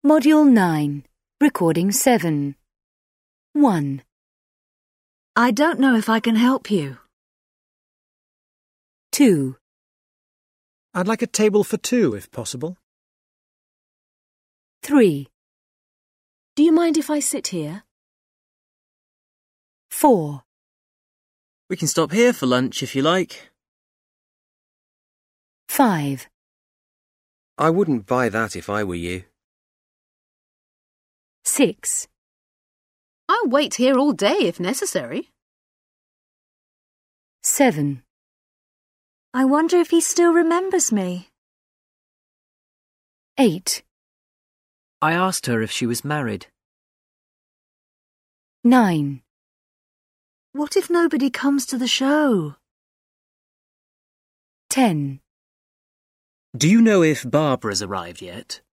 Module 9, Recording 7. 1. I don't know if I can help you. 2. I'd like a table for two, if possible. 3. Do you mind if I sit here? 4. We can stop here for lunch if you like. 5. I wouldn't buy that if I were you. 6. I'll wait here all day if necessary. 7. I wonder if he still remembers me. 8. I asked her if she was married. 9. What if nobody comes to the show? 10. Do you know if Barbara's arrived yet?